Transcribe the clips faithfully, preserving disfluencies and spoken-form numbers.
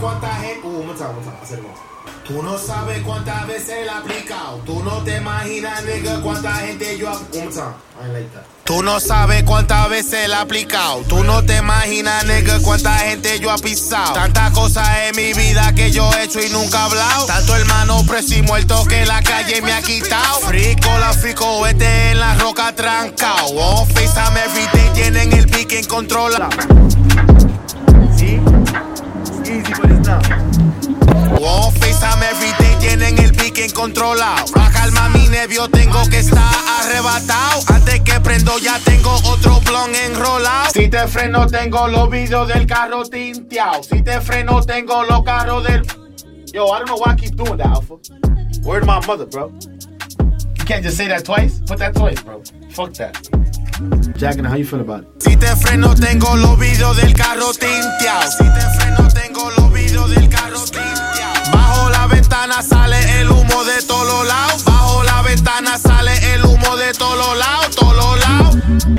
cuánta gente... Uh, one time, one time, hacer más. Tú no sabes cuántas veces la he aplicado. Tú no te imaginas, nigga, cuánta gente yo... One more time, I ain't like that. Tú no sabes cuántas veces la he aplicado. Tú no te imaginas, nigga, cuánta gente yo he pisado. Tantas cosas en mi vida que yo he hecho y nunca he hablado. Tanto hermano preso y muerto que la calle me ha quitado. Frico, la frico, vete en la roca trancao. On FaceTime everyday, tienen el pique en control. ¿Sí? It's easy, but it's not. On FaceTime everyday, tienen el pique controlado. Pa' calmar mi nervio tengo que estar arrebatado. Antes que prendo ya tengo otro blon enrolado. Si te freno tengo los videos del carro tinteado. Si te freno tengo los carros del... Yo, I don't know why I keep doing that, Alpha. Word my mother, bro. You can't just say that twice. Put that twice, bro. Fuck that. Jackin', how you feel about it? Si te freno tengo los videos del carro tinteado. Si te freno tengo los videos del carro tinteado. Bajo la ventana sale el humo de todos los lados. Bajo la ventana sale el humo de todos los lados, todos los lados.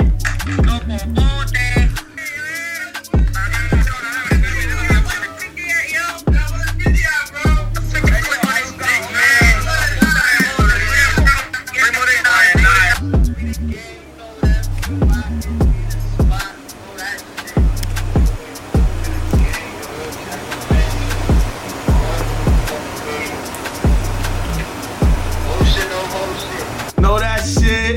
Know that shit.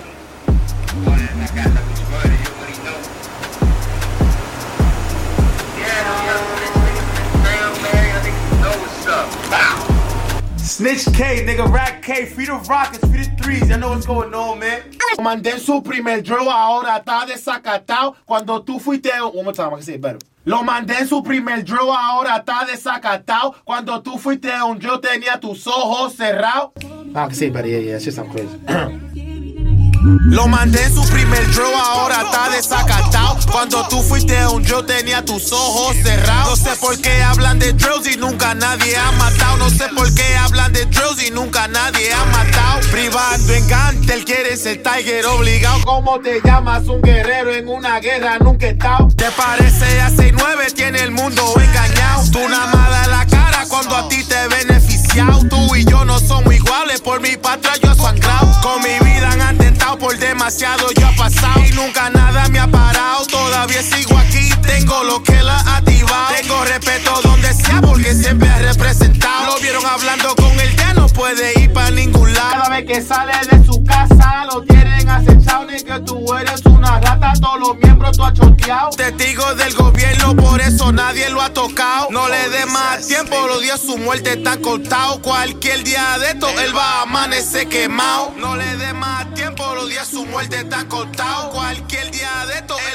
Snitch K, nigga, Rack K, free the rockets, free the threes, you know what's going on, man. Mandé en su primer draw, ahora está desacatado. Cuando tú fuiste, one more time, I can say it better. Lo mandé en su primer draw, ahora está desacatado. Cuando tú fuiste a un draw, tenía tus ojos cerrados. I can say it better, yeah, yeah, it's just I'm crazy. Lo mandé en su primer draw, ahora está desacatado. Cuando tú fuiste a un draw, tenía tus ojos cerrados. No sé por qué hablan de drills y nunca nadie ha matado. No sé por qué hablan de drills y nunca nadie ha matado. Privando en Gantel, quieres ser Tiger obligado. ¿Cómo te llamas? Un guerrero en una guerra nunca he estado. Te parece a seis nueve, tiene el mundo engañado. Tú nada más das la cara cuando a ti te beneficiado. Tú y yo no somos iguales, por mi patria yo he sangrado. Con mi vida han atentado, por demasiado yo he pasado. Y nunca nada me ha parado, todavía sigo aquí. Tengo lo que la ha activado. Tengo respeto donde sea porque siempre he representado. Lo vieron hablando con él, ya no puede ir para ningún lado. Cada vez que sale de su casa lo tienen acechado. Ni que tú eres una rata, todos los miembros tú has choteado. Testigo del gobierno, por eso nadie lo ha tocado. No le dé más tiempo, los días su muerte están contados. Cualquier día de esto él va a amanecer quemado. No le dé más tiempo, los días su muerte están contados. Cualquier día de esto él